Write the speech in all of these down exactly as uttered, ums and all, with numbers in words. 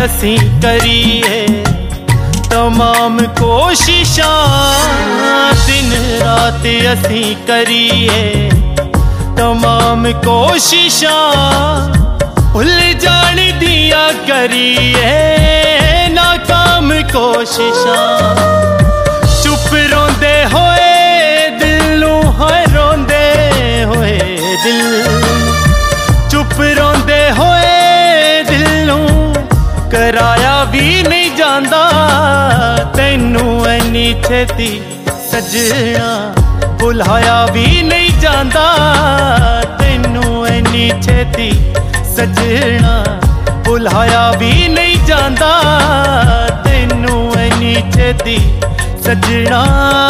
असी करिए तमाम कोशिशां, दिन रात असी करिए तमाम कोशिशां, भुल जान दिया करिए नाकाम कोशिशां। चुप रोंदे होए दिल नूं हाय रोंदे होए दिल, चुप रोंदे होए दिल नूं कराया भी नहीं जांदा, तैनू ऐनी छेती सजना भुलाया भी नहीं जांदा, तैनू ऐनी छेती सजना भुलाया भी नहीं जांदा, तैनू ऐनी छेती सजना।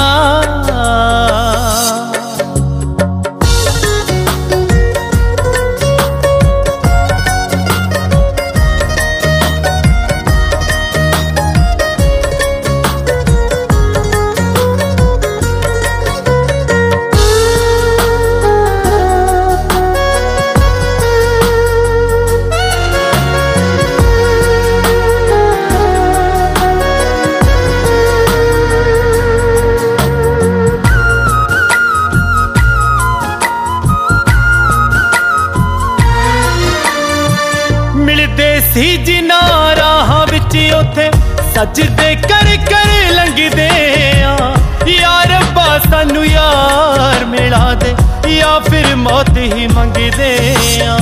सी जिना राह विच उथे सजदे कर कर लंघदे आ, यार रब्बा सानू यार मिला दे या फिर मौत ही मंगदे आ।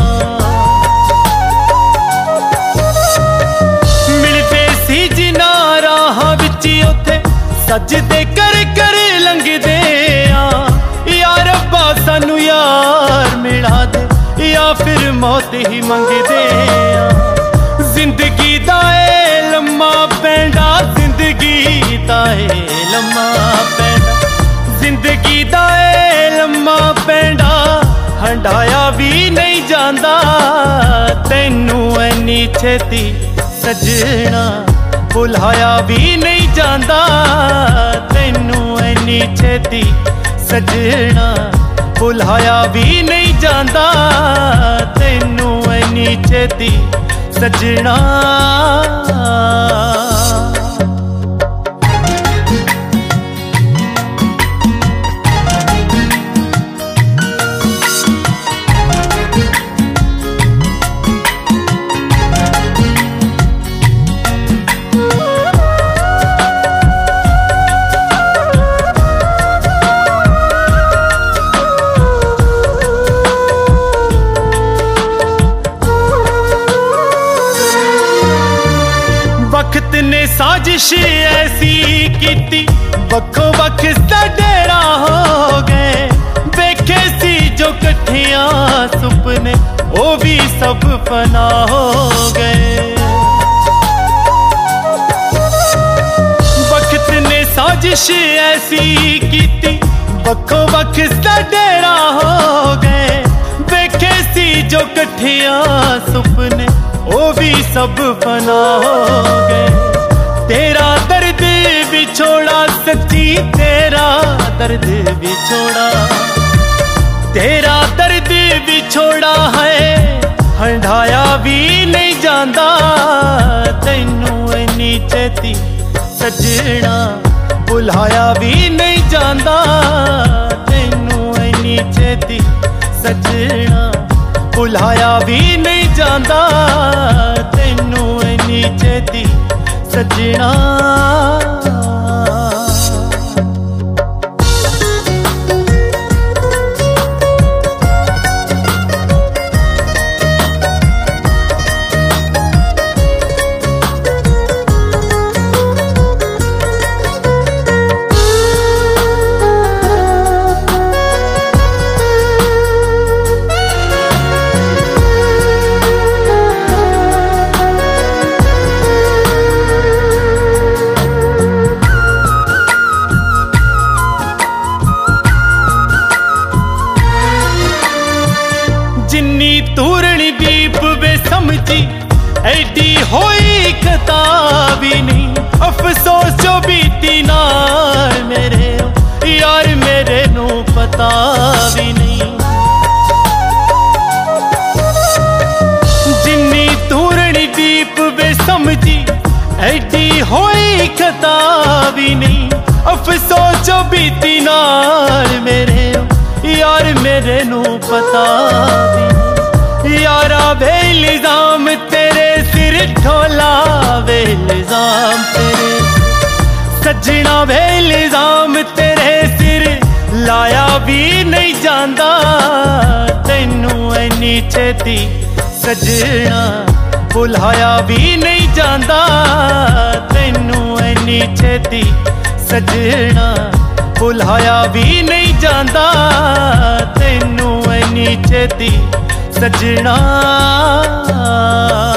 मिलदे सी जिना राह विच उथे सजदे कर कर लंघदे आ, यार रब्बा सानू यार मिला दे या फिर मौत ही मंगदे आ। जिंदगी दा ए लम्मा पैंडा, जिंदगी दा ए लम्मा पैंडा, जिंदगी दा ए लम्मा पैंडा, हंडाया भी नहीं जांदा, तैनू ऐनी छेती सजना भुलाया भी नहीं जांदा, तैनू ऐनी छेती सजना भुलाया भी नहीं जांदा, तैनू ऐनी छेती सजना। वक्त ने साजिश ऐसी कीती वक्खो वक्ख सडेरा हो गए, वेखे सी जो कठिया सुपने वो भी सब फना हो गए। वक्त ने साजिश ऐसी कीती वक्खो वक्ख सडेरा हो गए, वेखे सी जो कठिया सुपने वो भी सब फना हो गए। तेरा दर्द बिछोड़ा सच्ची तेरा दर्द बिछोड़ा, तेरा दर्द बिछोड़ा है हंडाया भी नहीं जांदा, तैनू ऐनी छेती सजना भुलाया भी नहीं जांदा, तैनू ऐनी छेती सजना भुलाया भी नहीं जांदा, तैनू ऐनी छेती सजना। तूरणी दीप वे समझी ऐडी होई कता भी नहीं, अफसोस जो बीती नाल मेरे यार मेरे नू पता भी नहीं। जिन्नी तूरणी दीप वे समझी कोई खता भी नहीं, अफसोस बीती नाल मेरे यार मेरे नू पता भी। यारा वे इल्जाम तेरे सिर ढोला वे इल्जाम तेरे, सजना वे इल्जाम तेरे सिर लाया भी नहीं जांदा, तैनू इन्नी छेती सजना भुलाया भी नहीं जांदा, तैनू इन्नी छेती सजना भुलाया भी नहीं जांदा, तैनू इन्नी छेती सजना।